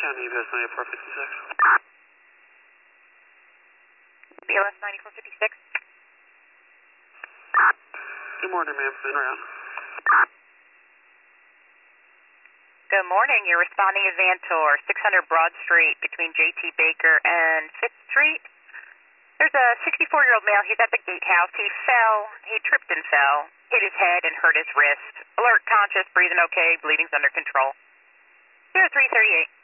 County BLS 9456. BLS 9456. Good morning, ma'am. En route. Good morning. You're responding to Vantor, 600 Broad Street between J.T. Baker and 5th Street. There's a 64-year-old male. He's at the gatehouse. He fell. He tripped and fell, hit his head and hurt his wrist. Alert, conscious, breathing okay, bleeding's under control. 0338.